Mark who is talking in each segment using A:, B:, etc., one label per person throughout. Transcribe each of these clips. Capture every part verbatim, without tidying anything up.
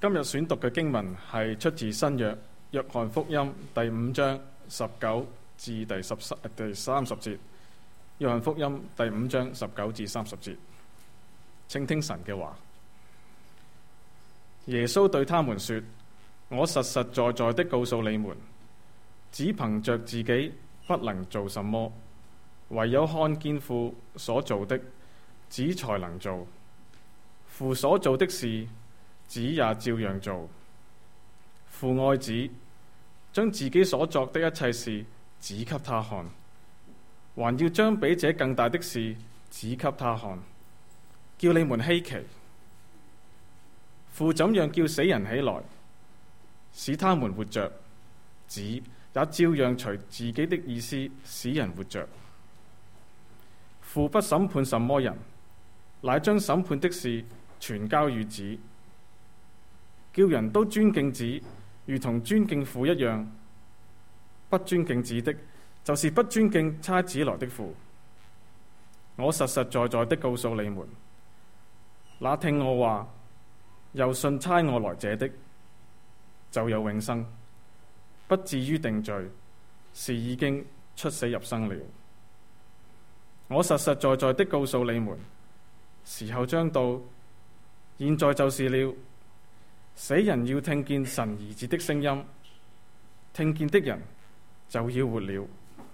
A: 今日選讀嘅經文係出自新約約翰福音第五章十九至第十三第三十節。約翰福音第五章十九至三十節，請聽神嘅話。耶穌對他們說：我實實在在的告訴你們，只憑着自己不能做什麼，唯有看見父所做的，子才能做。父所做的事，子也照樣做。父愛子，將自己所作的一切事指給他看，還要將比這更大的事指給他看，叫你們稀奇。父怎樣叫死人起來，使他們活着，子也照樣隨自己的意思使人活着。父不審判什麼人，乃將審判的事全交與子，叫人都尊敬子，如同尊敬父一樣。不尊敬子的，就是不尊敬差子來的父。我實實在在的告訴你們，那聽我話又信差我來者的，就有永生，不至於定罪，是已經出死入生了。我實實在在的告訴你們，時候將到，現在就是了。死人要聽見神兒子的聲音，聽見的人就要活了。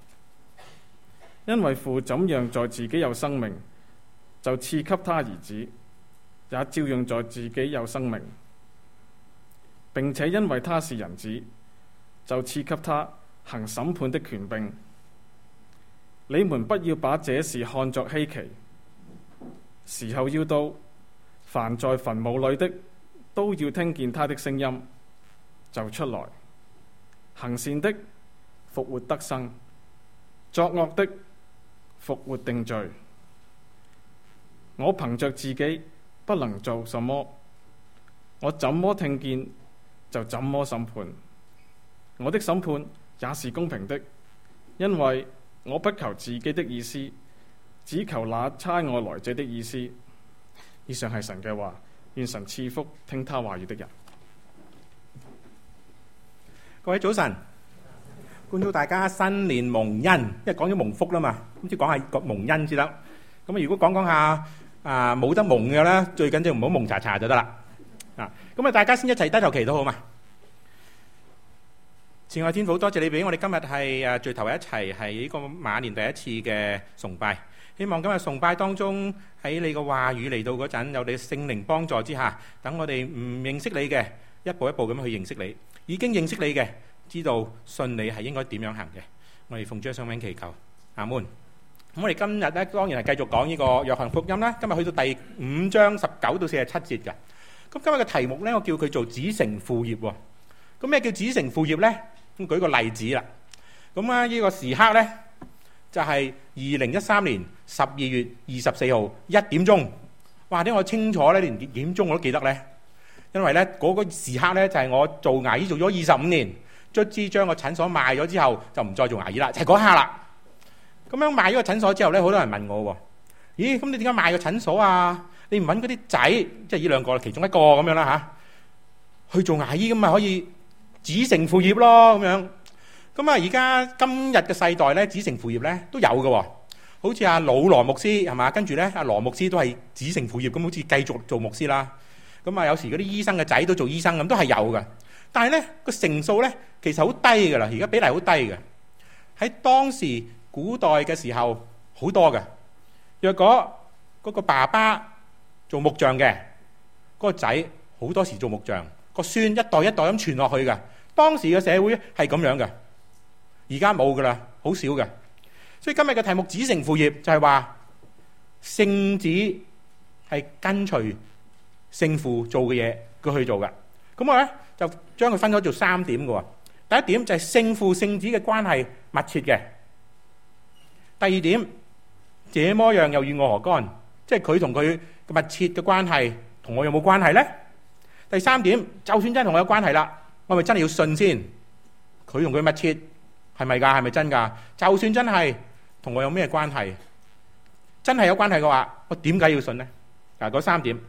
A: 因為父怎樣在自己有生命，就賜給他兒子，也照樣在自己有生命，並且因為他是人子，就賜給他行審判的權柄。你們不要把這事看作稀奇，時候要到，凡在墳墓裏的都要聽見他的聲音，就出來。行善的復活得生，作惡的復活定罪。我憑着自己不能做什麼，我怎麼聽見就怎麼審判。我的審判也是公平的，因為我不求自己的意思，只求那差我來者的意思。以上係神嘅話，願神賜福聽他話語的人。
B: 各位早晨，恭祝大家新年蒙恩，因為講咗蒙福啦嘛，咁先講下個蒙恩先得。咁啊，如果講講下啊冇得蒙嘅咧，最緊要唔好蒙查查就得啦。啊，咁啊，大家先一齊低頭祈禱好嘛？慈愛天父，多謝你俾我哋今日係誒聚頭一齊係呢個馬年第一次嘅崇拜。希望今日崇拜當中喺你個話語嚟到嗰陣，有你聖靈幫助之下，等我哋唔認識你嘅一步一步咁去認識你，已經認識你嘅知道信你係應該點樣行嘅。我哋奉主聖名祈求，阿門。咁我哋今日咧當然係繼續講呢個約翰福音啦。今日去到第五章十九到四十七節嘅。咁今日嘅題目咧，我叫佢做子承父業喎。咁咩叫子承父業咧？咁舉個例子啦。咁啊呢個時刻咧就係二零一三年十二月二十四號一點鐘。哇！點我清楚咧，連幾點鐘我都記得咧。因為咧嗰個時刻咧就係我做牙醫做咗二十五年，卒之將個診所賣咗之後就唔再做牙醫啦，就係嗰刻啦。咁樣賣咗個診所之後咧，好多人問我喎：咦，咁你點解賣個診所啊？你唔揾嗰啲仔，即係呢兩個其中一個咁樣啦嚇，去做牙醫咁咪可以子承父業咯咁樣。咁啊，而家今日嘅世代咧，子承父業咧都有嘅喎。好似阿老羅牧師係嘛，跟住咧阿羅牧師都係子承父業咁，好似繼續做牧師啦。咁啊，有時嗰啲醫生嘅仔都做醫生咁，都係有嘅。但係咧個成數咧其實好低嘅啦，而家比例好低嘅。喺當時古代嘅時候好多嘅。若果嗰個爸爸做木匠嘅，嗰個仔好多時做木匠，個孫一代一代咁傳落去嘅。當時嘅社會係咁樣嘅，而家冇噶啦，好少嘅。所以今日嘅題目子承父業就係話聖子係跟隨聖父做嘅嘢，佢去做嘅。咁我咧就將佢分咗做三點嘅。第一點就係聖父聖子嘅關係密切嘅。第二點，這麼樣又與我何干？即係佢同佢嘅密切嘅關係，同我有冇關係呢？第三點，就算真係同我有關係啦，我咪真係要信先？佢同佢密切係咪㗎？係咪真㗎？就算真係同我有咩關係？真係有關係嘅話，我點解要信呢？嗱，嗰三點。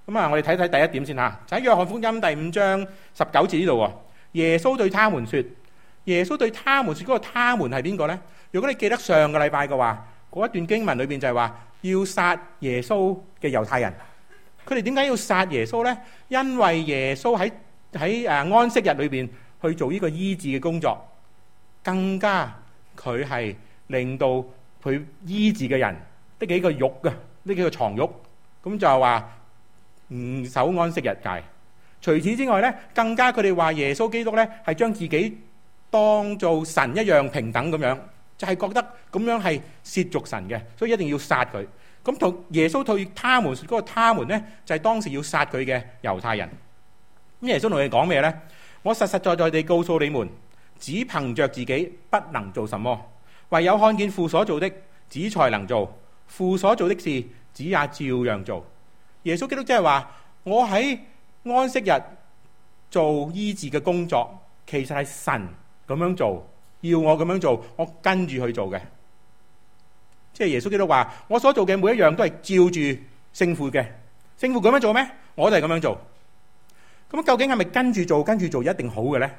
B: 咁啊，我哋睇睇第一點先嚇，就喺約翰福音第五章十九節呢度喎。耶穌對他們說，耶穌對他們說，嗰個他們係邊個呢？如果你記得上個禮拜嘅話，嗰一段經文裏邊就係話要殺耶穌嘅猶太人。佢哋點解要殺耶穌呢？因為耶穌喺喺誒安息日裏邊去做呢個醫治嘅工作，更加佢係令到佢醫治嘅人得幾個肉嘅，呢幾個床褥，咁就係話唔守安息日戒。除此之外咧，更加佢哋話耶穌基督咧係將自己當做神一樣平等咁樣，就係覺得咁樣係褻瀆神嘅，所以一定要殺佢。咁同耶穌對他們嗰個他們咧，就係當時要殺佢嘅猶太人。咁耶穌同佢哋講咩咧？我實實在在地告訴你們，只憑着自己不能做什麼，唯有看見父所做的，子才能做。父所做的事，子也照樣做。耶穌基督即係話，我喺安息日做醫治嘅工作，其實係神咁樣做，要我咁樣做，我跟住去做嘅。即係耶穌基督話，我所做嘅每一樣都係照住聖父嘅。聖父咁樣做咩？我都係咁樣做。咁究竟係咪跟住做，跟住做一定好嘅咧？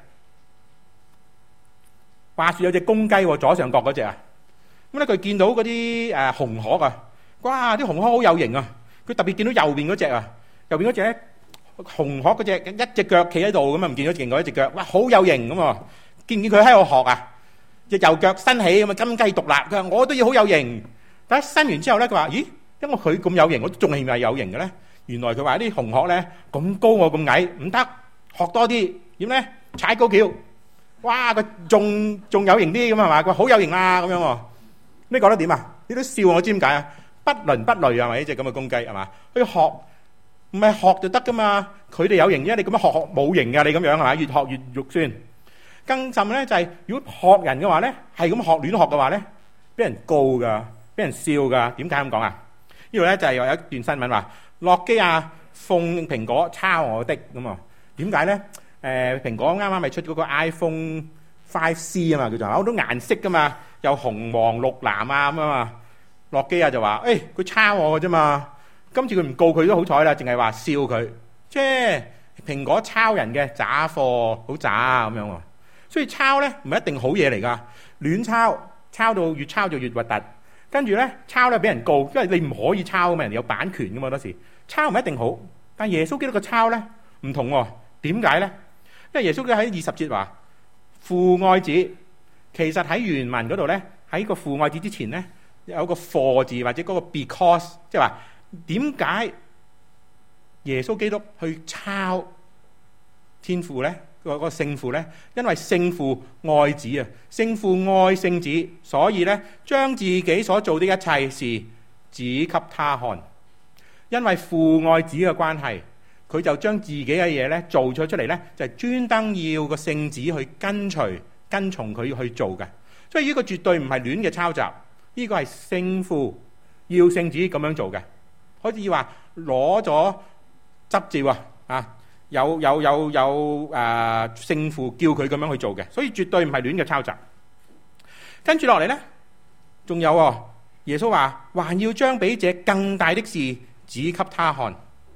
B: 話說有隻公雞喎，左上角嗰隻啊，咁咧佢見到嗰啲誒紅鶴啊，哇！啲紅鶴好有型啊！佢特別見到右邊嗰隻啊，右邊嗰隻咧紅鶴嗰隻一隻腳企喺度咁啊，唔見咗另外一隻腳，哇！好有型咁啊！見唔見佢喺度學啊？隻右腳伸起咁啊，金雞獨立。佢話我都要好有型。但係伸完之後咧，佢話：咦，因為佢咁有型，我都仲係咪有型嘅咧？原來佢話啲紅鶴咧咁高我咁矮，唔得，學多啲點咧？踩高蹺，哇！佢仲仲有型啲咁係嘛？佢好有型啊咁樣喎。你覺得點啊？你都笑我知點解啊？不倫不類係咪呢隻咁嘅公雞係嘛？去學唔係學就得噶嘛？佢哋有型啫，你咁樣學學冇型㗎，你咁樣係嘛？越學越肉酸。更甚咧就係、是、如果學人嘅話咧，係咁學亂學嘅話咧，俾人告㗎，俾人笑㗎。點解咁講啊？呢度咧就係有一段新聞話，諾基亞奉蘋果抄我的咁啊？點解咧？誒、呃，蘋果啱啱咪出嗰個 iPhone 五 C 啊嘛，叫做好多顏色噶嘛，有紅黃綠藍啊咁啊嘛。諾基亞就話：誒、欸，佢抄我嘅啫嘛。今次佢唔告佢都好彩啦，淨係話笑佢，即係蘋果抄人嘅渣貨，好渣咁樣喎。所以抄咧唔係一定好嘢嚟噶，亂抄，抄到越抄就越核突。跟住咧抄咧俾人告，因為你唔可以抄啊嘛，人哋有版權噶嘛。當時抄唔一定好，但耶穌基督個抄咧唔同喎。點解咧？因為耶穌基督喺二十節話父愛子，其實喺原文嗰度咧，喺個父愛子之前咧有個 for 字或者嗰個 because， 即係話點解耶穌基督去抄天父咧？個個聖父咧，因為聖父愛子啊，聖父愛聖子，所以咧將自己所做的一切事指給他看。因為父愛子嘅關係，佢就將自己嘅嘢咧做咗出嚟咧，就係專登要個聖子去跟隨、跟從佢去做嘅。所以呢個絕對唔係亂嘅抄襲，呢個係聖父要聖子咁樣做嘅，可以話攞咗執照啊啊！有有有有誒聖父叫佢咁樣去做嘅，所以絕對唔係亂嘅抄襲。跟住落嚟咧，仲有喎，耶穌話還要將比這更大的事指給他看。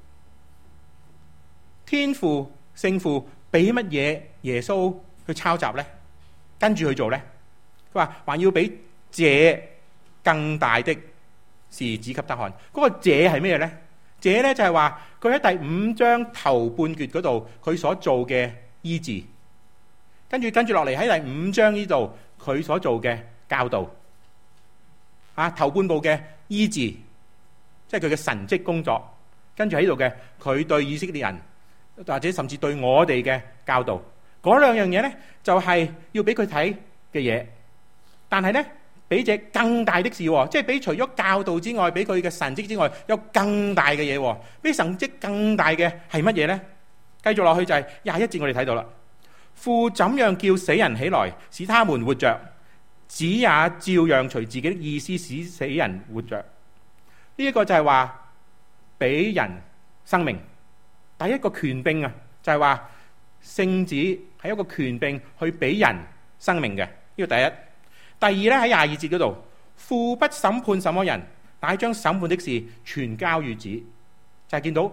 B: 天父聖父俾乜嘢耶穌去抄襲咧？跟住去做咧？佢話還要俾這更大的事指給他看。嗰個這係咩咧？這咧就係話佢喺第五章頭半段嗰度佢所做嘅醫治，跟住跟住落嚟喺第五章呢度佢所做嘅教導，啊頭半部嘅醫治，即係佢嘅神蹟工作，跟住喺度嘅佢對以色列人或者甚至對我哋嘅教導，嗰兩樣嘢咧就係要俾佢睇嘅嘢，但係咧。俾隻更大的事，即係俾除咗教導之外，俾佢嘅神蹟之外，有更大嘅嘢。俾神蹟更大嘅係乜嘢呢？繼續落去就係廿一節，我哋睇到啦。父怎樣叫死人起來，使他們活着，子也照樣隨自己的意思使死人活着。呢、這、一個就係話俾人生命。第一個權柄啊，就係話聖子係一個權柄去俾人生命嘅。呢個第一。第二咧喺廿二節嗰度，父不審判什麼人，乃將審判的事全交與子，就係、是、見到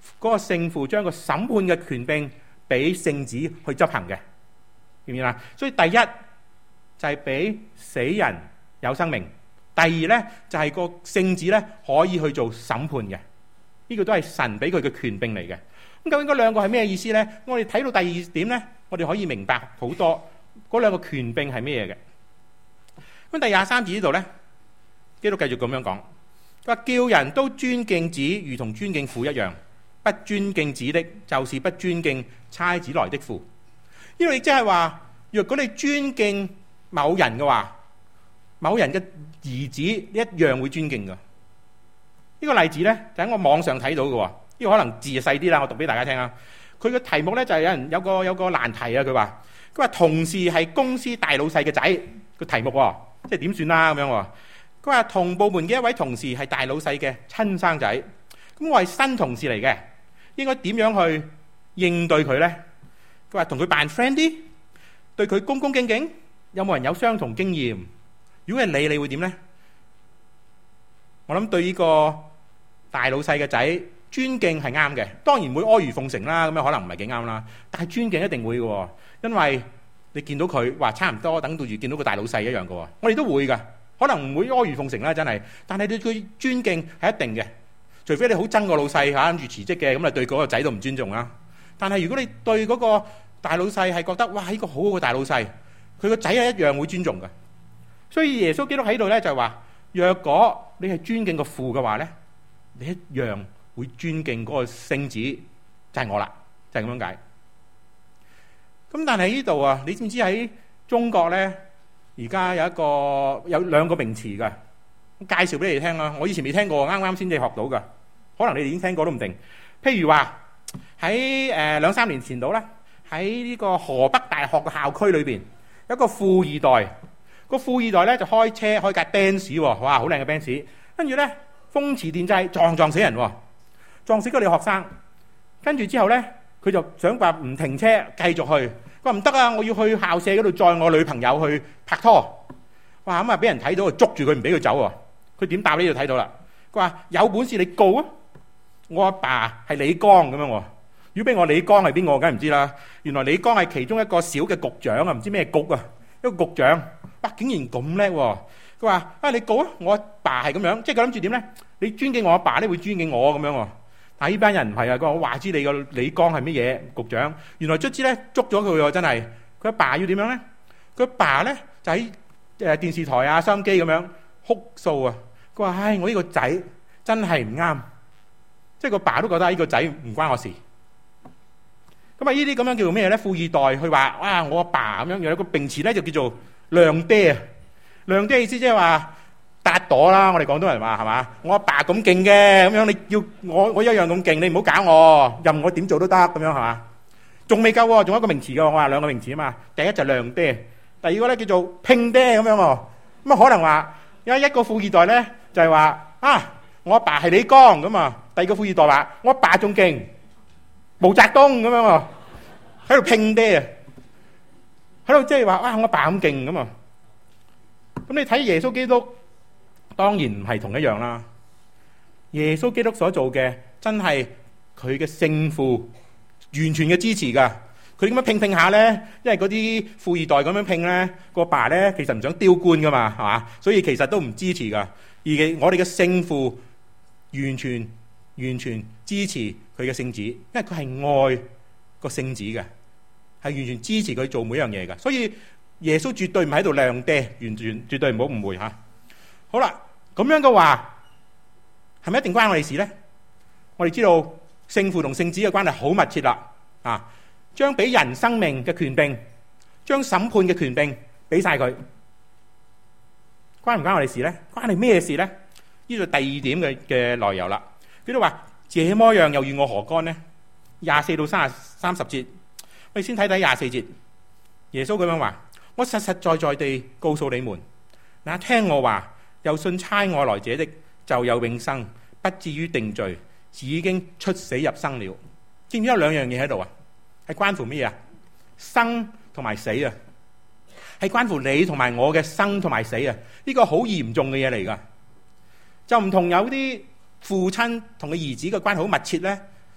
B: 嗰個聖父將個審判嘅權柄俾聖子去執行嘅，見唔見啊？所以第一就係俾死人有生命，第二咧就係個聖子咧可以去做審判嘅，呢個都係神俾佢嘅權柄嚟嘅。咁究竟嗰兩個係咩意思咧？我哋睇到第二點咧，我哋可以明白好多嗰兩個權柄係咩嘢嘅。咁第廿三節呢度咧，基督繼續咁樣講，佢話叫人都尊敬子，如同尊敬父一樣。不尊敬子的，就是不尊敬差子來的父。呢度亦即係話，若果你尊敬某人嘅話，某人嘅兒子一樣會尊敬噶。呢、這個例子咧就喺我網上睇到嘅。呢、這個可能字細啲啦，我讀俾大家聽啊。佢嘅題目咧就係有人有個有個難題啊。佢話佢話同事係公司大老細嘅仔，個題目即係點算啦咁樣。佢話同部門嘅一位同事係大老細嘅親生仔，咁我係新同事嚟嘅。應該點樣去應對佢呢？佢話同佢扮 friend 啲，對佢恭恭敬敬。有冇人有相同經驗？如果係你，你會點呢？我諗對呢個大老細嘅仔尊敬係啱嘅，當然會阿諛奉承啦，咁樣可能唔係幾啱啦。但係尊敬一定會嘅，因為你見到佢話差唔多，等到住見到個大老細一樣嘅。我哋都會㗎，可能唔會阿諛奉承啦，真係。但係對佢尊敬係一定嘅。除非你好憎個老細嚇，跟住辭職嘅，咁啊對嗰個仔都唔尊重啦。但係如果你對嗰個大老細係覺得哇，呢個好好嘅大老細，佢個仔係一樣會尊重嘅。所以耶穌基督喺度咧就係話，若果你係尊敬個父嘅話咧，你一樣會尊敬嗰個聖子，就係我啦，就係咁樣解。咁但係呢度啊，你知唔知喺中國咧，而家有一個有兩個名詞㗎。介紹俾你哋聽啦，我以前未聽過，啱啱先至學到噶，可能你哋已經聽過都唔定。譬如話喺誒兩三年前度啦，喺呢個河北大學嘅校區裏邊，有一個富二代，個富二代咧就開車開架 Benz， 哇，好靚嘅 Benz， 跟住咧風馳電掣撞撞死人，撞死嗰啲學生。跟住之後咧，佢就想話唔停車繼續去，佢話唔得啊，我要去校舍嗰度載我女朋友去拍拖。哇，咁啊俾人睇到，捉住佢唔俾佢走喎。佢點答呢？就睇到啦。佢話有本事你告啊！我阿爸係李剛咁樣喎。如果俾我李剛係邊個，我梗係唔知啦。原來李剛係其中一個小嘅局長啊，唔知咩局啊，一個局長。哇，竟然咁叻喎！佢話啊，你告啊！我阿爸係咁樣，即係佢諗住點咧？你尊敬我阿爸咧，會尊敬我咁樣喎。但係呢班人唔係啊，佢話我話知你個李剛係乜嘢局長。原來卒之咧捉咗佢喎，真係。佢阿爸要點樣咧？佢阿爸咧就喺誒電視台啊、收音機咁樣哭訴啊！佢話：唉，我呢個仔真係唔啱，即係個爸都覺得呢個仔唔關我事。咁啊，呢啲咁樣叫做咩咧？富二代佢話：哇，我阿爸咁樣，有個名詞咧就叫做亮爹啊！亮爹意思即係話搭朵啦，我哋廣東人話係嘛？我阿爸咁勁嘅，咁樣你要我我一樣咁勁，你唔好搞我，任我點做都得咁樣係嘛？仲未夠喎，仲有一個名詞㗎，我話兩個名詞啊嘛。第一就亮爹，第二個咧叫做拼爹咁樣喎。咁啊可能話有一個富二代咧。就係話啊，我阿爸係李剛咁啊。第二個富二代話我阿爸仲勁，毛澤東咁樣啊，喺度拼爹啊，喺度即係話啊，我阿爸咁勁咁啊。咁你睇耶穌基督，當然唔係同一樣啦。耶穌基督所做嘅真係佢嘅聖父完全嘅支持噶。佢點樣拼拼下咧？因為嗰啲富二代咁樣拼咧，個爸咧其實唔想丟官噶嘛，係嘛？所以其實都唔支持噶。而我哋嘅聖父完全完全支持佢嘅聖子，因為佢係愛個聖子嘅，係完全支持佢做每樣嘢嘅。所以耶穌絕對唔喺度亮爹，完全絕對唔好誤會吓。好啦，咁樣嘅話係咪一定關我哋事咧？我哋知道聖父同聖子嘅關係好密切啦，啊，將俾人生命嘅權柄，將審判嘅權柄俾晒佢。關唔關我哋事咧？關你咩事咧？呢度第二點嘅嘅內容啦。佢都話：這麼樣又與我何干呢？廿四到三十三十節，我哋先睇睇廿四節。耶穌咁樣話：我實實在在地告訴你們，那聽我話又信差我來者的，就有永生，不至於定罪，已經出死入生了。知唔知有兩樣嘢喺度啊？係關乎咩啊？生同埋死啊！係關乎你同埋我嘅生同埋死啊！呢個好嚴重嘅嘢嚟噶，就唔同有啲父親同個兒子嘅關係好密切咧，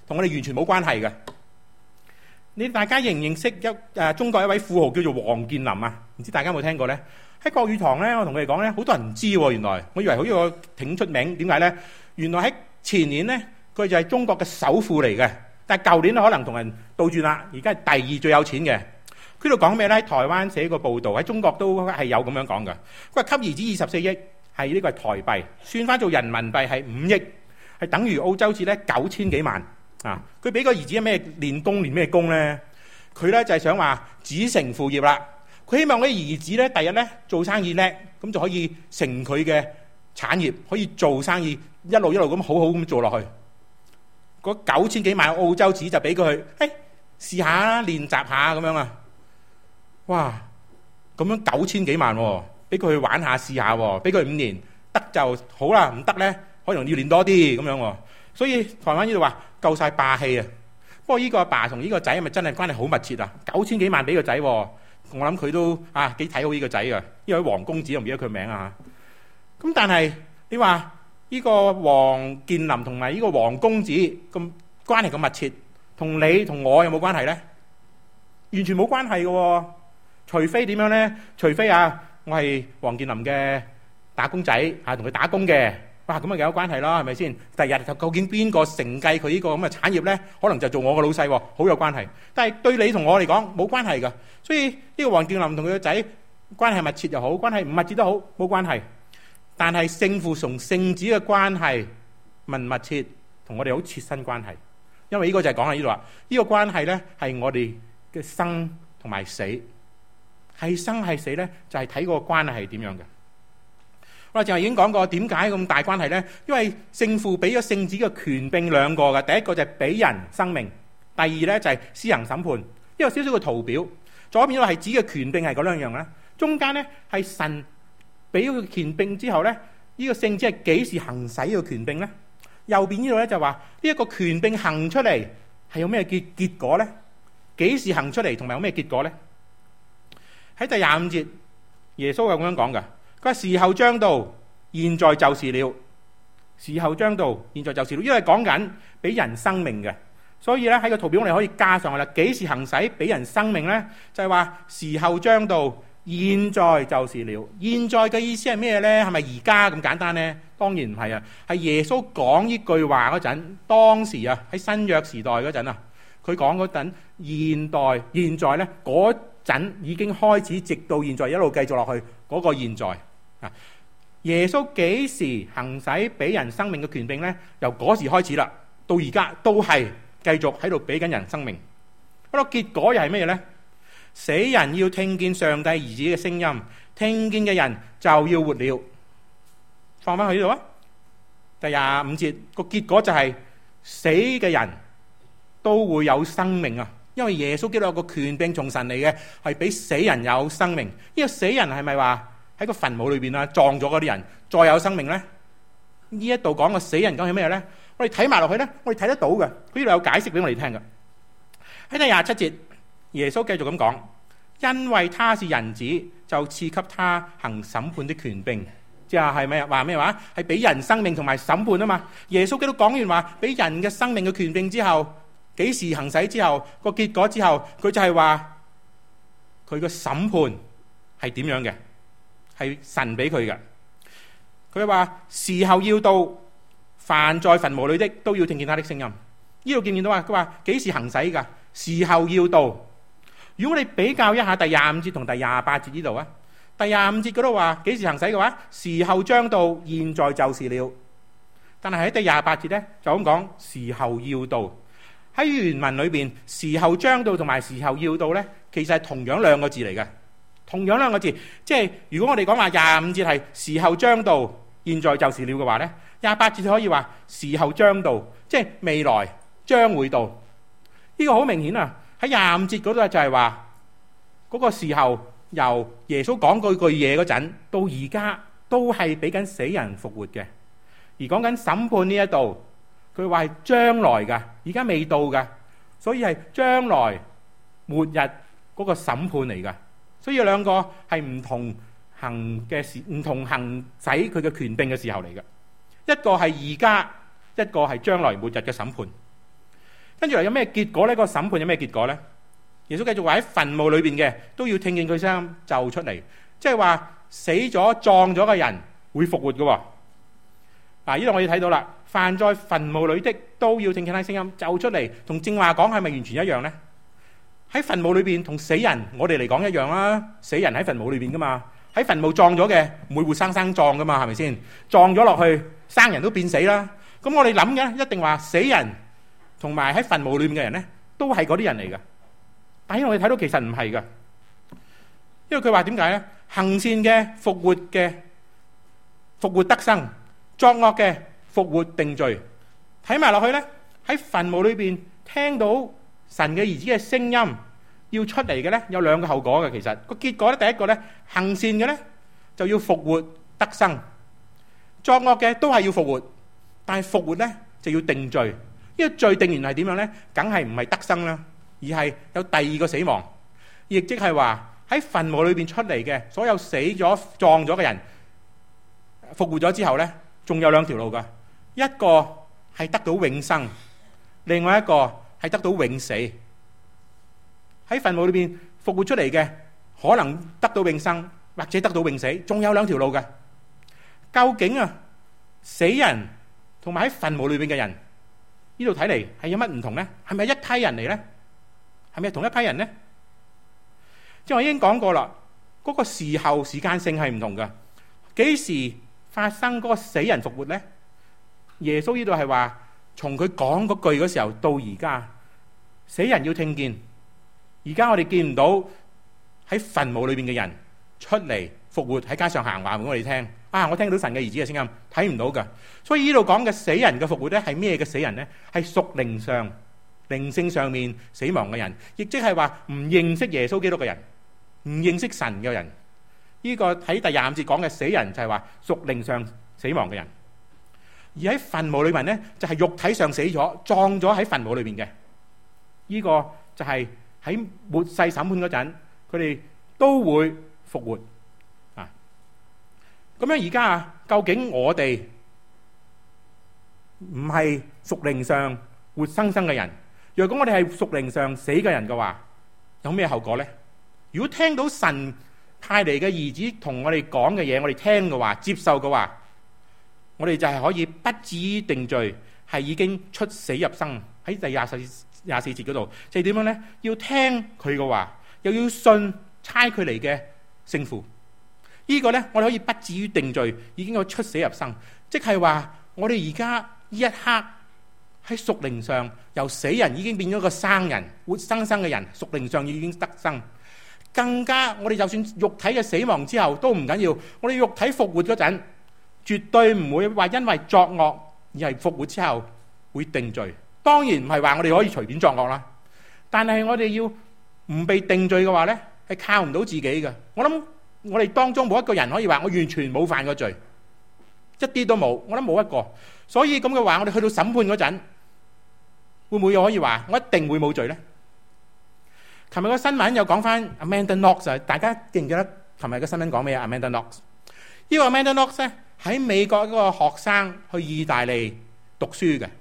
B: 同我哋完全冇關係嘅。你大家認唔認識一誒中國一位富豪叫做王健林啊？唔知大家有冇聽過呢？喺國語堂呢，我同佢哋講呢，好多人唔知喎。原來我以為好似個挺出名，點解呢？原來喺前年呢，佢就係中國嘅首富嚟嘅，但係舊年可能同人倒轉啦，而家係第二最有錢嘅。佢度講咩呢？喺台灣寫個報導，喺中國都係有咁樣講嘅。佢話給兒子二十四億，係呢個係台幣，算翻做人民幣係五億，係等於澳洲紙呢九千幾萬啊！佢俾個兒子咩練功練咩功呢？佢呢就係想話子承父業啦。佢希望嗰啲兒子呢，第日呢做生意叻，咁就可以成佢嘅產業，可以做生意一路一路咁好好咁做落去。嗰九千幾萬澳洲紙就俾佢，誒試下啦，練習下咁樣啊！哇，咁樣九千幾萬喎，俾佢去玩下試下喎，俾佢五年得就好啦，唔得呢可能要練多啲咁樣喎。所以台灣呢度話夠晒霸氣啊！不過呢個阿爸同呢個仔係咪真係關係好密切啊？九千幾萬俾個仔，我諗佢都啊幾睇好呢個仔㗎。呢位黃公子我唔記得佢名啊。咁但係你話呢個王健林同埋呢個黃公子咁關係咁密切，同你同我有冇關係呢？完全冇關係嘅喎。除非點樣呢？除非啊，我係王健林嘅打工仔啊，同佢打工嘅，哇咁啊有關係啦，係咪先？第日就究竟邊個承繼佢呢個咁嘅產業呢？可能就做我個老細喎，好有關係。但係對你同我嚟講冇關係㗎。所以呢個王健林同佢個仔關係密切又好，關係唔密切都好，冇關係。但係聖父同聖子嘅關係密唔密切，同我哋好切身關係。因為呢個就係講喺呢度啦。呢個關係呢係我哋嘅生同埋死。係生係死呢，就係睇個關係係點樣嘅。我哋就係已經講過點解咁大關係呢？因為聖父俾咗聖子嘅權柄兩個嘅，第一個就係俾人生命，第二呢就係施行審判。呢個少少嘅圖表，左邊呢個係指嘅權柄係嗰兩樣啦，中間呢係神俾咗個權柄之後呢，呢個聖子係幾時行使呢個權柄呢？右邊呢度呢就話呢一個權柄行出嚟係有咩結結果呢？幾時行出嚟同埋有咩結果呢？喺第廿五節，耶穌係咁樣講㗎。佢話時候將到，現在就是了。時候將到，現在就是了。因為講緊俾人生命嘅，所以咧喺個圖表我哋可以加上去啦。幾時行使俾人生命呢？就係話時候將到，現在就是了。現在嘅意思係咩呢？係咪而家咁簡單呢？當然唔係啊，係耶穌講呢句話嗰陣，當時啊喺新約時代嗰陣啊，佢講嗰陣現代現在呢嗰陣已經開始，直到現在一路繼續落去嗰個現在啊！耶穌幾時行使俾人生命嘅權柄呢？由嗰時開始啦，到而家都係繼續喺度俾緊人生命。嗰個結果又係咩呢？死人要聽見上帝兒子嘅聲音，聽見嘅人就要活了。放翻去呢度啊！第廿五節個結果就係死嘅人都會有生命啊！因為耶穌基督有個權柄從神嚟嘅，係俾死人有生命。呢個死人係咪話喺個墳墓裏邊啊撞咗嗰啲人再有生命呢？呢一度講個死人講係咩呢？我哋睇埋落去呢，我哋睇得到嘅。佢呢度有解釋俾我哋聽嘅。喺第廿七節，耶穌繼續咁講：因為他是人子，就賜給他行審判的權柄。即係係咪話咩話？係俾人生命同埋審判啊嘛。耶穌基督講完話俾人嘅生命嘅權柄之後，幾時行使之後，個結果之後，佢就係話佢個審判係點樣嘅？係神俾佢嘅。佢話時候要到，凡在墳墓裏的都要聽見他的聲音。呢度見唔見到啊？佢話幾時行使噶？時候要到。如果我哋比較一下第廿五節同第廿八節呢度啊，第廿五節嗰度話幾時行使嘅話，時候將到，現在就是了。但係喺第廿八節呢，就咁講時候要到。喺原文裏邊，時候將到同埋時候要到呢，其實係同樣兩個字嚟嘅。同樣兩個字，即係如果我哋講話廿五節係時候將到，現在就是了嘅話呢，廿八節可以話時候將到，即係未來將會到。呢個好明顯啊！喺廿五節嗰度就係話嗰個時候由耶穌講嗰句嘢嗰陣到而家都係俾緊死人復活嘅，而講緊審判呢一度。佢話係將來噶，而家未到噶，所以係將來末日嗰個審判嚟噶。所以兩個係唔同行嘅時，唔同行使佢嘅權柄嘅時候嚟嘅。一個係而家，一個係將來末日嘅審判。 跟住嚟有咩結果呢？個審判有咩結果呢？耶穌繼續話喺墳墓裏邊嘅都要聽見佢聲音就出嚟，即係話死咗撞咗嘅人會復活嘅喎。嗱，呢度我哋睇到啦，凡在墳墓裏的都要聽見他聲音就出嚟，同正話講係咪完全一樣呢？喺墳墓裏邊同死人，我哋嚟講一樣啦。死人喺墳墓裏邊噶嘛，喺墳墓撞咗嘅唔會活生生撞噶嘛，係咪先？撞咗落去，生人都變死啦。咁我哋諗嘅一定話死人同埋喺墳墓裏面嘅人呢，都係嗰啲人嚟噶。但係我哋睇到其實唔係噶，因為佢話點解呢？行善嘅復活嘅復活得生，作惡嘅復活定罪。睇埋落去呢，喺墳墓裏邊聽到神嘅兒子嘅聲音要出嚟嘅呢，有兩個後果嘅。其實個結果呢，第一個呢，行善嘅呢就要復活得生，作惡嘅都係要復活，但係復活呢就要定罪。呢個罪定完係點樣呢？梗係唔係得生啦，而係有第二個死亡，亦即係話喺墳墓裏邊出嚟嘅所有死咗撞咗嘅人復活咗之後呢，仲有兩條路噶，一個係得到永生，另外一個係得到永死。喺墳墓裏邊復活出嚟嘅可能得到永生，或者得到永死，仲有兩條路嘅。究竟啊，死人同埋喺墳墓裏邊嘅人，呢度睇嚟係有乜唔同呢？係咪一批人嚟呢？係咪同一批人呢？即係我已經講過啦，嗰個時候時間性係唔同噶。幾時發生嗰個死人復活呢？耶穌呢度係話，從佢講嗰句嗰時候到而家，死人要聽見。而家我哋見唔到喺墳墓裏邊嘅人出嚟復活喺街上行，話俾我哋聽。啊，我聽到神嘅兒子嘅聲音，睇唔到噶。所以呢度講嘅死人嘅復活咧，係咩嘅死人呢？係屬靈上、靈性上面死亡嘅人，亦即係話唔認識耶穌基督嘅人，唔認識神嘅人。呢個喺第廿五節講嘅死人就係話屬靈上死亡嘅人。而喺墳墓裏面呢，就係肉體上死咗，撞咗喺墳墓裏面嘅。呢個就係喺末世審判嗰陣，佢哋都會復活啊！咁樣而家啊，究竟我哋唔係屬靈上活生生嘅人，若果我哋係屬靈上死嘅人嘅話，有咩後果呢？如果聽到神派嚟嘅兒子同我哋講嘅嘢，我哋聽嘅話，接受嘅話，我哋就係可以不至於定罪，係已經出死入生。喺第廿四廿四節嗰度，就係點樣呢？要聽佢嘅話，又要信差佢嚟嘅聖父。呢個呢，我哋可以不至於定罪，已經有出死入生。即係話，我哋而家呢一刻喺屬靈上，由死人已經變咗個生人，活生生嘅人，屬靈上已經得生。更加，我哋就算肉體嘅死亡之後都唔緊要，我哋肉體復活嗰陣，絕對唔會話因為作惡而係復活之後會定罪。當然唔係話我哋可以隨便作惡啦，但係我哋要唔被定罪嘅話呢，係靠唔到自己嘅。我諗我哋當中冇一個人可以話我完全冇犯過罪，一啲都冇。我諗冇一個。所以咁嘅話，我哋去到審判嗰陣，會唔會又可以話我一定會冇罪呢？琴日個新聞又講翻 Amanda Knox， 大家記唔記得琴日個新聞講咩啊 ？Amanda Knox 呢個 Amanda Knox 咧，喺美國嗰個學生去意大利讀書嘅。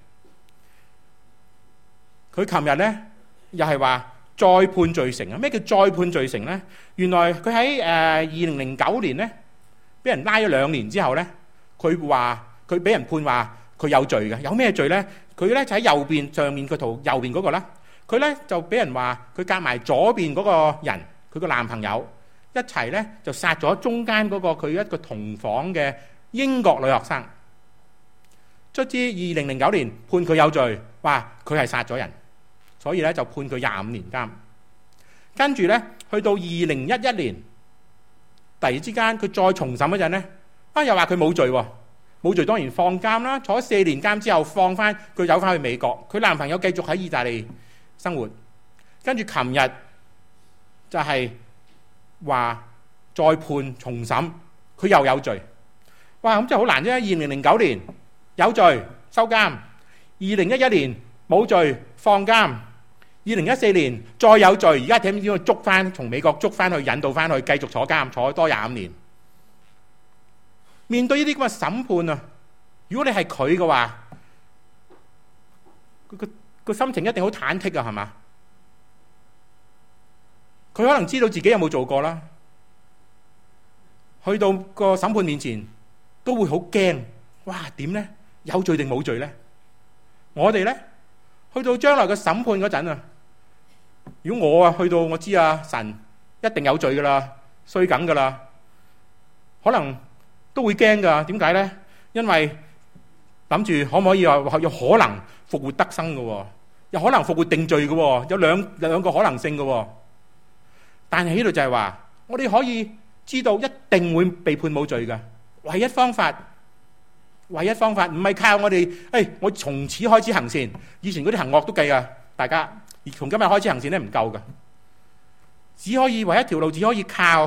B: 佢琴日咧又係話再判罪成啊！咩叫再判罪成咧？原來佢喺誒二零零九年咧，俾人拉咗兩年之後咧，佢話佢俾人判話佢有罪嘅。有咩罪咧？佢咧就喺右邊上面個圖右邊嗰個啦。佢咧就俾人話佢夾埋左邊嗰個人，佢個男朋友一齊咧就殺咗中間嗰個佢一個同房嘅英國女學生。卒之二零零九年判佢有罪，話佢係殺咗人。所以咧就判佢廿五年監，跟住咧去到二零一一年，突然之間佢再重審嗰陣咧，啊又話佢冇罪喎，冇罪當然放監啦，坐咗四年監之後放翻佢走翻去美國，佢男朋友繼續喺意大利生活，跟住琴日就係話再判重審，佢又有罪，哇咁真係好難啫！二零零九年有罪收監，二零一一年冇罪放監。二零一四年再有罪，而家點知要捉翻，從美國捉翻去，引導翻去，繼續坐監，坐多廿五年。面對呢啲咁嘅審判啊，如果你係佢嘅話，嗰個個心情一定好忐忑啊，係嘛？佢可能知道自己有冇做過啦，去到個審判面前都會好驚。哇，點呢？有罪定冇罪呢？我哋呢，去到將來嘅審判嗰陣啊，如果我啊去到，我知啊神一定有罪噶啦，衰梗噶啦，可能都會驚噶。點解呢？因為諗住可唔可以話有可能復活得生嘅，有可能復活定罪嘅，有兩兩個可能性嘅。但係呢度就係話，我哋可以知道一定會被判冇罪嘅。唯一方法，唯一方法唔係靠我哋，誒、哎，我從此開始行善，以前嗰啲行惡都計啊，大家而從今日開始行善咧唔夠嘅，只可以唯一條路，只可以靠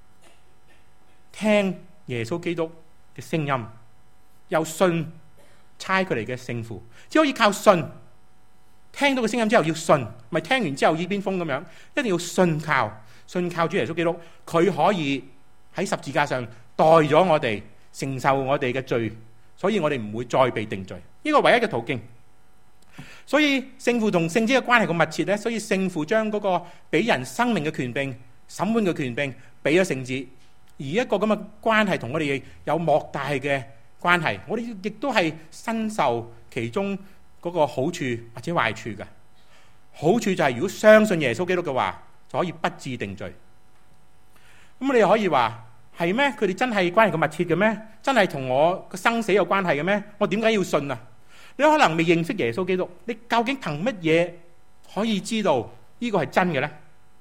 B: 聽耶穌基督嘅聲音，又信差佢嚟嘅聖父，只可以靠信。聽到個聲音之後要信，咪聽完之後耳邊風咁樣，一定要信靠，信靠主耶穌基督，佢可以喺十字架上代咗我哋，承受我哋嘅罪，所以我哋唔會再被定罪，呢個唯一嘅途徑。所以聖父同聖子嘅關係咁密切咧，所以聖父將嗰個俾人生命嘅權柄、審判嘅權柄俾咗聖子，而一個咁嘅關係同我哋有莫大嘅關係，我哋亦都係身受其中嗰個好處或者壞處嘅。好處就係如果相信耶穌基督嘅話，就可以不致定罪。咁你又可以話係咩？佢哋真係關係咁密切嘅咩？真係同我個生死有關係嘅咩？我點解要信啊？你可能未認識耶穌基督，你究竟憑乜嘢可以知道呢個係真嘅呢？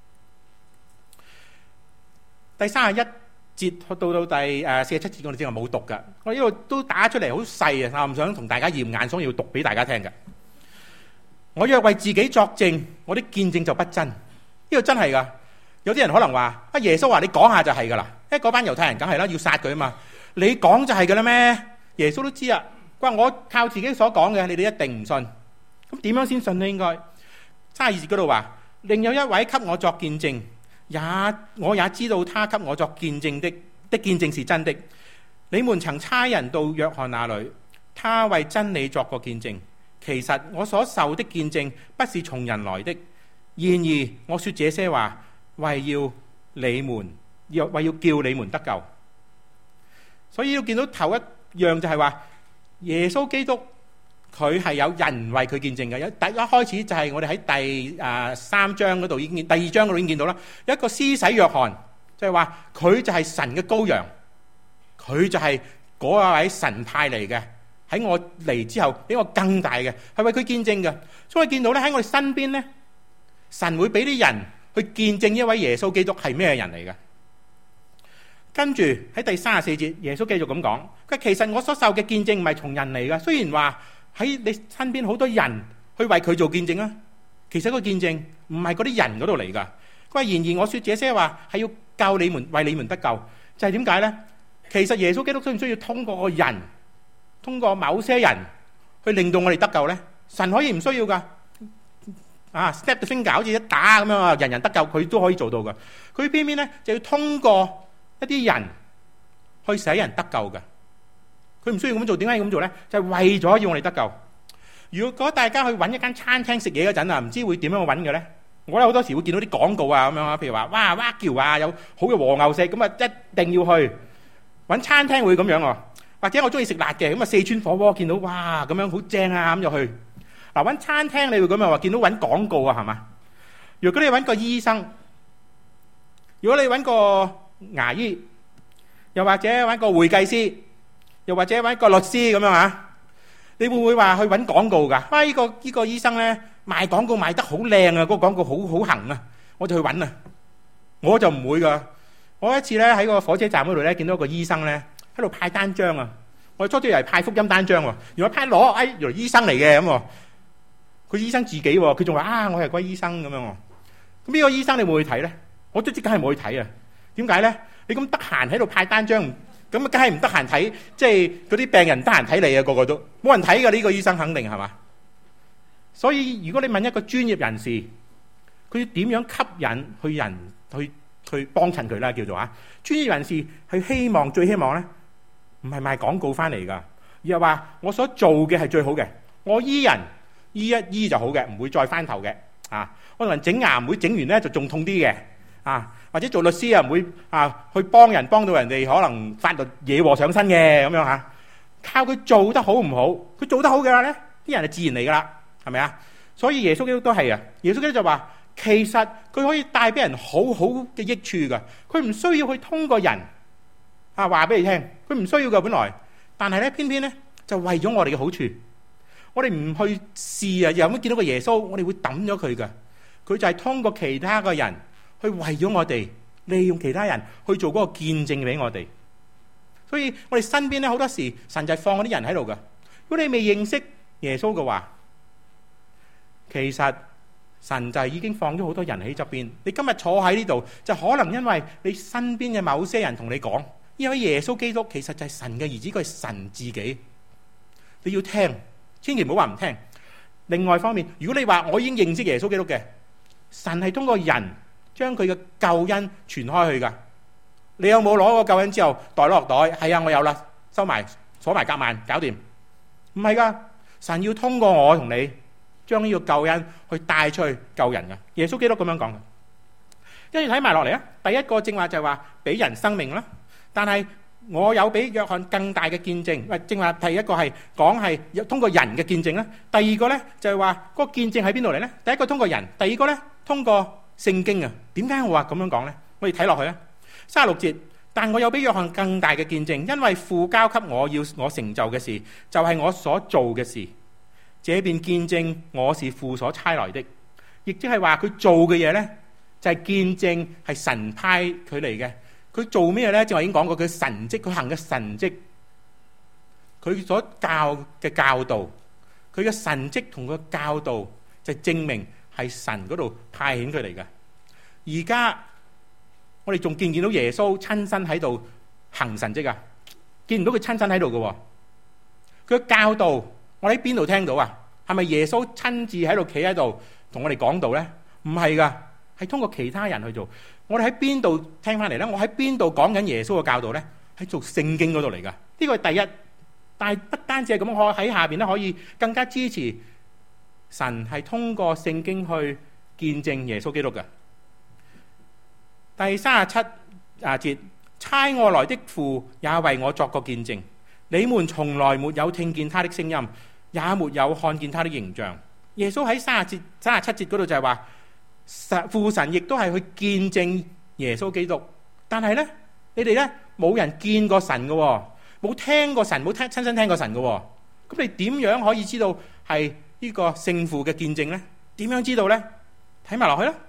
B: 第三十一節到到第誒四十七節，我哋正話冇讀噶，我呢度都打出嚟好細啊！我唔想同大家驗眼，所以要讀俾大家聽嘅。我若為自己作證，我啲見證就不真。呢個真係噶。有啲人可能話：啊，耶穌話你講下就係噶啦，因為嗰班猶太人梗係啦，要殺佢啊嘛。你講就係噶啦咩？耶穌都知啊。佢話我靠自己所講嘅，你哋一定唔信。咁點樣先信呢？應該三十二節嗰度話：另有一位給我作見證。也我也知道他給我作見證的的見證是真的。你們曾差人到約翰那裏，他為真理作過見證。其實我所受的見證不是從人來的，然而我說這些話，為要你們，要為要叫你們得救。所以要見到頭一樣就係話，耶穌基督佢係有人為佢見證嘅。第一開始就係我哋喺第啊三章嗰度已經，第二章嗰度已經見到啦。有一個施洗約翰，就係話佢就係神嘅羔羊，佢就係嗰位神派嚟嘅。喺我嚟之後，比我更大嘅，係為佢見證嘅。所以見到咧喺我哋身邊咧，神會俾啲人去見證一位耶穌基督係咩人嚟嘅。跟住喺第三十四節，耶穌繼續咁講：佢其實我所受嘅見證唔係從人嚟嘅，雖然話。喺你身邊好多人去為佢做見證啊，其實個見證唔係嗰啲人嗰度嚟噶。佢話：然而我說這些話係要救你們，為你們得救。就係點解呢？其實耶穌基督需唔需要通過個人，通過某些人去令到我哋得救呢？神可以唔需要噶。啊 ，snap the finger 好似一打咁樣啊，人人得救，佢都可以做到噶。佢偏偏呢就要通過一啲人去使人得救嘅。佢唔需要咁做，點解要咁做呢？就係為咗要我哋得救。如果大家去揾一間餐廳食嘢嗰陣啊，唔知會點樣揾嘅呢？我咧好多時會見到啲廣告啊，咁樣啊，譬如話哇哇叫啊，有好嘅和牛食，咁啊一定要去揾餐廳會咁樣喎。或者我中意食辣嘅，咁啊四川火鍋見到哇咁樣好正啊，咁就去。嗱，揾餐廳你會咁樣話，見到揾廣告啊，係嘛？如果你揾個醫生，如果你揾個牙醫，又或者揾個會計師。又或者揾個律師咁樣啊，你會唔會話去揾廣告㗎？哇！呢個呢個醫生咧賣廣告賣得好靚啊，嗰個廣告好好行啊，我就去揾啊。我就唔會㗎。我一次咧喺個火車站嗰度咧見到一個醫生咧喺度派單張啊。我初初以為派福音單張喎，原來派攞，哎，原來醫生嚟嘅咁喎。佢醫生自己喎，佢仲話啊，我係歸醫生咁樣喎。咁呢個醫生你會唔會睇咧？我都即刻係冇去睇啊。點解咧？你咁得閒喺度派單張？咁啊，梗係唔得閒睇，即係嗰啲病人得閒睇你啊，個個都冇人睇㗎。呢個醫生肯定係嘛？所以如果你問一個專業人士，佢要點樣吸引去人去去幫襯佢啦？叫做啊，專業人士係希望最希望咧，唔係賣廣告翻嚟㗎，而係話我所做嘅係最好嘅。我醫人醫一醫就好嘅，唔會再翻頭嘅。啊，我同人整牙唔會整完咧就仲痛啲嘅。啊，或者做律師啊唔會啊去幫人幫到人哋可能法律惹禍上身嘅咁樣嚇。靠佢做得好唔好？佢做得好嘅話咧，啲人係自然嚟噶啦，係咪啊？所以耶穌基督都係啊。耶穌基督就話，其實佢可以帶俾人好好嘅益處噶，佢唔需要去通過人啊話俾你聽，佢唔需要噶本來。但係咧，偏偏咧就為咗我哋嘅好處，我哋唔去試啊，又咁見到個耶穌，我哋會抌咗佢噶。佢就係通過其他個人去為咗我哋，利用其他人去做嗰個見證俾我哋。所以我哋身邊咧好多時，神就係放嗰啲人喺度噶。如果你未認識耶穌嘅話，其實神就係已經放咗好多人喺側邊。你今日坐喺呢度，就可能因為你身邊嘅某些人同你講，因為耶穌基督其實就係神嘅兒子，佢係神自己。你要聽，千祈唔好話唔聽。另外一方面，如果你話我已經認識耶穌基督嘅，神係通過人將佢嘅救恩傳開去噶。你有冇攞個救恩之後袋落袋？係啊，我有啦，收埋鎖埋夾萬，搞掂。唔係噶，神要通過我同你將呢個救恩去帶出去救人噶。耶穌基督咁樣講嘅。跟住睇埋落嚟啊，第一個正話就係話俾人生命啦。但係我有比約翰更大嘅見證。喂，正話第一個係講係通過人嘅見證啦。第二個咧就係話嗰個見證喺邊度嚟咧？第一個通過人，第二個咧通過聖經啊。點解我話咁樣講咧？我哋睇落去啊。三十六節，但我有比約翰更大嘅見證，因為父交給我要我成就嘅事，就係我所做嘅事。這便見證我是父所差來的，亦即係話佢做嘅嘢呢，就係見證係神派佢嚟嘅。佢做咩呢？正話已經講過，佢神蹟，佢行嘅神蹟，佢所教嘅教導，佢嘅神蹟同個教導就證明係神嗰度派遣佢嚟嘅。而家我哋仲見唔見到耶穌親身喺度行神蹟啊？見唔到佢親身喺度嘅。佢嘅教導，我哋喺邊度聽到啊？係咪耶穌親自喺度企喺度同我哋講道咧？唔係噶，係通過其他人去做。我哋喺邊度聽翻嚟咧？我喺邊度講緊耶穌嘅教導咧？喺做聖經嗰度嚟噶。呢個係第一，但係不單止係咁，可喺下邊咧可以更加支持神係通過聖經去見證耶穌基督嘅。第三十七啊節，差我來的父也為我作過見證，你們從來沒有聽見他的聲音，也沒有看見他的形象。耶穌喺三十節、三十七節嗰度就係話，父神亦都係去見證耶穌基督。但係呢，你哋呢冇人見過神嘅，冇聽過神，冇聽親身聽過神嘅。咁你點樣可以知道係呢個聖父嘅見證呢？點樣知道呢？睇埋落去啦。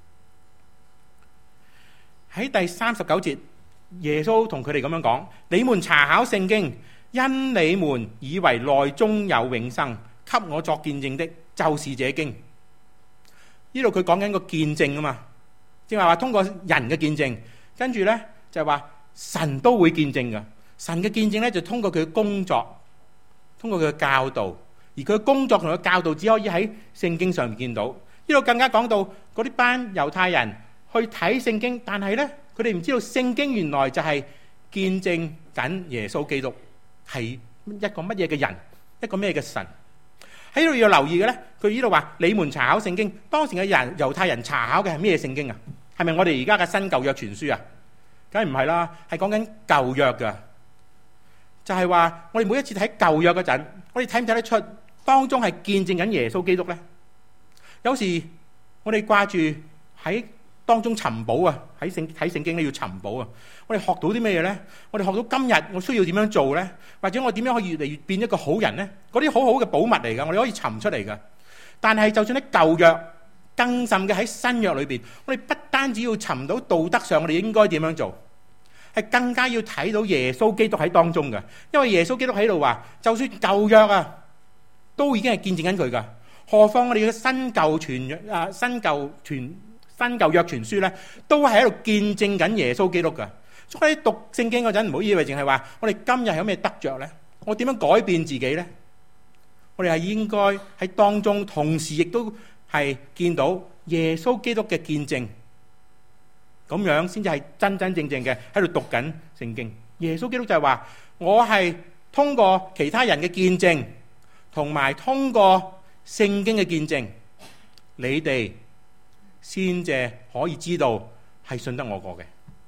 B: 喺第三十九節，耶穌同佢哋咁樣講：你們查考聖經，因你們以為內中有永生，給我作見證的，就是這經。呢度佢講緊個見證啊嘛，正係話通過人嘅見證，跟住呢就係話神都會見證噶。神嘅見證呢就通過佢嘅工作，通過佢嘅教導，而佢嘅工作同佢嘅教導只可以喺聖經上面見到。呢度更加講到嗰啲班猶太人去睇聖經，但係呢，佢哋唔知道聖經原來就係見證緊耶穌基督係一個乜嘢嘅人，一個咩嘅神。喺度要留意嘅呢，佢呢度話你們查考聖經，當時嘅人猶太人查考嘅係咩聖經啊？係咪我哋而家嘅新舊約傳書啊？梗係唔係啦，係講緊舊約噶。就係話我哋每一次睇舊約嗰陣，我哋睇唔睇得出當中係見證緊耶穌基督呢？有時我哋掛住喺當中尋寶啊，喺聖睇聖經咧要尋寶啊！我哋學到啲咩嘢咧？我哋學到今日我需要點樣做咧？或者我點樣可以越嚟越變一個好人咧？嗰啲好好嘅寶物嚟噶，我哋可以尋出嚟噶。但係就算喺舊約，更甚嘅喺新約裏邊，我哋不單止要尋到道德上我哋應該點樣做，係更加要睇到耶穌基督喺當中噶。因為耶穌基督喺度話，就算舊約啊，都已經係見證緊佢噶。何況我哋嘅新舊傳啊，新舊傳。新舊約傳書咧，都係喺度見證緊耶穌基督噶。所以讀聖經嗰陣，唔好以為淨係話我哋今日有咩得着咧，我點樣改變自己咧？我哋係應該喺當中，同時亦都係見到耶穌基督嘅見證，咁樣先至係真真正正嘅喺度讀緊聖經。耶穌基督就係話，我係通過其他人嘅見證，同埋通過聖經嘅見證，你哋先至可以知道係信得我個嘅。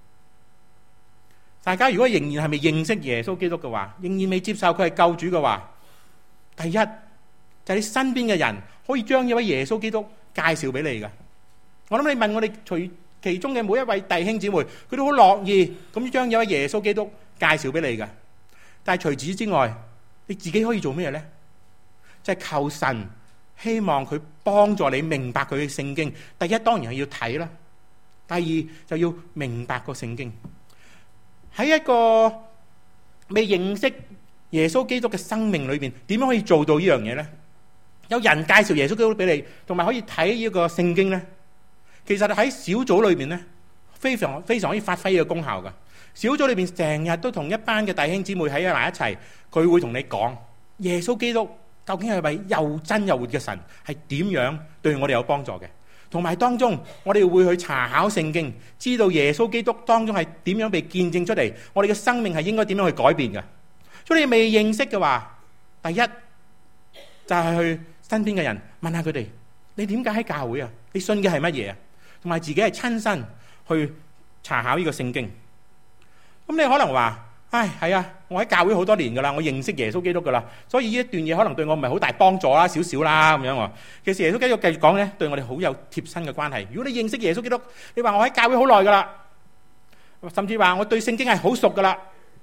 B: 大家如果仍然係未認識耶穌基督嘅話，仍然未接受佢係救主嘅話，第一就係你身邊嘅人可以將呢位耶穌基督介紹俾你噶。我諗你問我哋隨其中嘅每一位弟兄姊妹，佢都好樂意咁將呢位耶穌基督介紹俾你噶。但係除此之外，你自己可以做咩呢？就係求神希望佢幫助你明白佢嘅聖經。第一當然係要睇啦，第二就要明白個聖經。喺一個未認識耶穌基督嘅生命裏邊，點樣可以做到呢樣嘢呢？有人介紹耶穌基督俾你，同埋可以睇呢個聖經呢。其實喺小組裏邊呢，非常非常可以發揮呢個功效噶。小組裏邊成日都同一班嘅弟兄姊妹喺埋一齊，佢會同你講耶穌基督究竟係位又真又活嘅神，係點樣對我哋有幫助嘅。同埋當中，我哋會去查考聖經，知道耶穌基督當中係點樣被見證出嚟，我哋嘅生命係應該點樣去改變嘅。所以你未認識嘅話，第一就係去身邊嘅人問下佢哋，你點解喺教會啊？你信嘅係乜嘢啊？同埋自己係親身去查考呢個聖經。咁你可能話，唉，係啊，我喺教會好多年噶啦，我認識耶穌基督噶啦，所以呢一段嘢可能對我唔係好大幫助啦，少少啦咁樣喎。其實耶穌基督繼續講咧，對我哋好有貼身嘅關係。如果你認識耶穌基督，你話我喺教會好耐噶啦，甚至話我對聖經係好熟噶啦。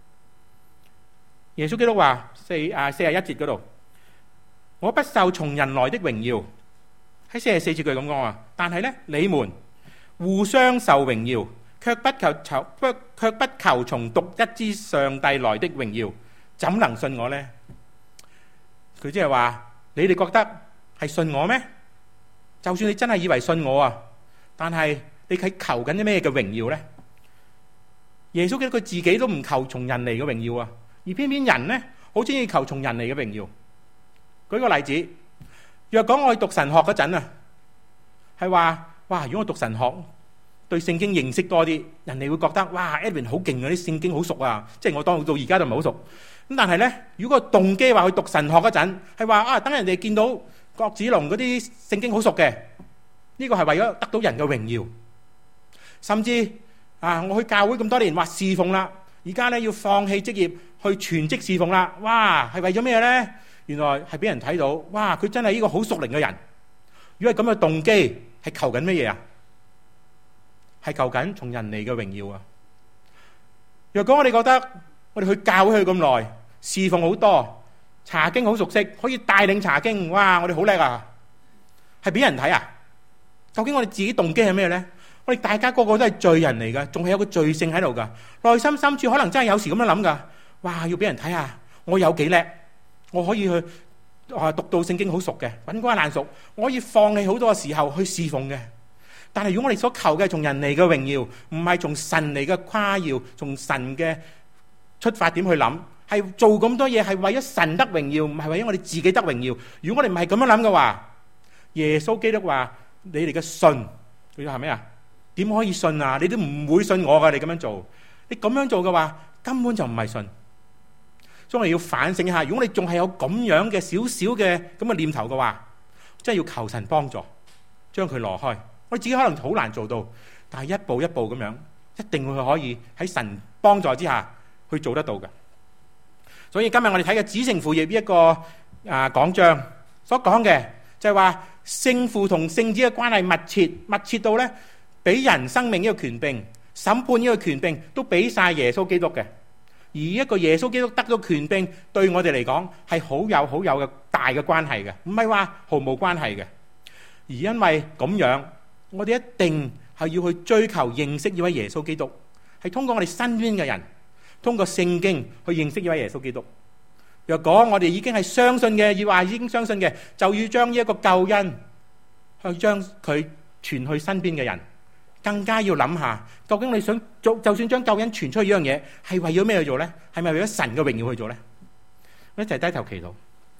B: 耶穌基督話四啊四十一節嗰度，我不受從人來的榮耀，喺四十四節佢咁講啊。但係咧，你們互相受榮耀，卻不求求不卻不求從獨一之上帝來的榮耀，怎能信我呢？佢即係話，你哋覺得係信我咩？就算你真係以為信我啊，但係你係求緊啲咩嘅榮耀呢？耶穌基督佢自己都唔求從人嚟嘅榮耀啊，而偏偏人呢，好中意求從人嚟嘅榮耀。舉個例子，若講我去讀神學嗰陣啊，係話哇，如果我讀神學，對聖經認識多啲，人哋會覺得哇 Edwin 好勁啊，啲聖經好熟啊，即係我當到而家都唔係好熟。咁但係呢，如果個動機話去讀神學嗰陣，係話啊，等人哋見到郭子龍嗰啲聖經好熟嘅，呢個係為咗得到人嘅榮耀。甚至啊，我去教會咁多年，話侍奉啦，而家呢要放棄職業去全職侍奉啦，哇，係為咗咩呢？原來係俾人睇到，哇，佢真係呢個好屬靈嘅人。如果係咁嘅動機，係求緊乜嘢啊？係求緊從人嚟嘅榮耀啊！若果我哋覺得我哋去教會去咁耐，侍奉好多，查經好熟悉，可以帶領查經，哇！我哋好叻啊！係俾人睇啊？究竟我哋自己動機係咩呢？我哋大家個個都係罪人嚟噶，仲係有個罪性喺度噶，內心深處可能真係有時咁樣諗噶。哇！要俾人睇下，我有幾叻，我可以去啊讀到聖經好熟嘅，滾瓜爛熟，我可以放棄好多嘅時候去侍奉嘅。但係如果我哋所求嘅係從人嚟嘅榮耀，唔係從神嚟嘅誇耀，從神嘅出發點去諗，係做咁多嘢係為咗神得榮耀，唔係為咗我哋自己得榮耀。如果我哋唔係咁樣諗嘅話，耶穌基督話你哋嘅信，佢話咩啊？點可以信啊？你都唔會信我噶，你咁樣做，你咁樣做嘅話，根本就唔係信。所以我哋要反省一下，如果你仲係有咁樣嘅少少嘅咁嘅念頭嘅話，真係要求神幫助，將佢挪開。我哋自己可能好難做到，但係一步一步咁樣，一定會可以喺神幫助之下去做得到嘅。所以今日我哋睇嘅子承父業呢一個啊講章所講嘅就係話聖父同聖子嘅關係密切，密切到咧俾人生命呢個權柄、審判呢個權柄都俾晒耶穌基督嘅。而一個耶穌基督得到權柄，對我哋嚟講係好有好有嘅大嘅關係嘅，唔係話毫無關係嘅。而因為咁樣，我哋一定係要去追求認識呢位耶穌基督，係通過我哋身邊嘅人，通過聖經去認識呢位耶穌基督。若果我哋已經係相信嘅，要話已經相信嘅，就要將呢一個救恩去將佢傳去身邊嘅人，更加要諗下，究竟你想做，就算將救恩傳出去呢樣嘢，係為咗咩去做呢？係咪為咗神嘅榮耀去做呢？我一齊低頭祈禱。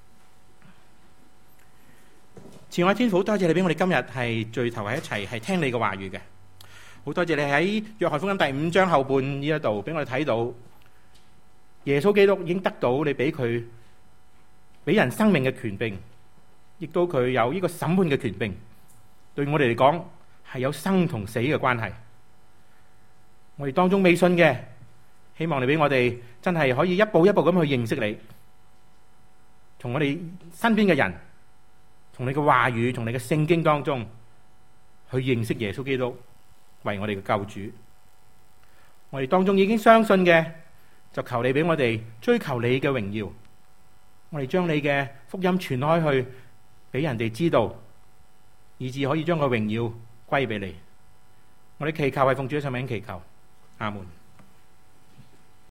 B: 慈愛天父，多謝你俾我哋今日係聚頭喺一齊，係聽你嘅話語嘅。好多謝你喺約翰福音第五章後半呢一度，俾我哋睇到耶穌基督已經得到你俾佢俾人生命嘅權柄， 亦都佢有呢個審判嘅權柄，對我哋嚟講係有生同死嘅關係。我哋當中未信嘅，希望你俾我哋真係可以一步一步咁去認識你，從我哋身邊嘅人，從你嘅話語，從你嘅聖經當中去認識耶穌基督為我哋嘅救主。我哋當中已經相信嘅，就求你俾我哋追求你嘅榮耀，我哋將你嘅福音傳開去俾人哋知道，以致可以將個榮耀歸俾你。我哋祈求係奉主嘅聖名祈求，阿門。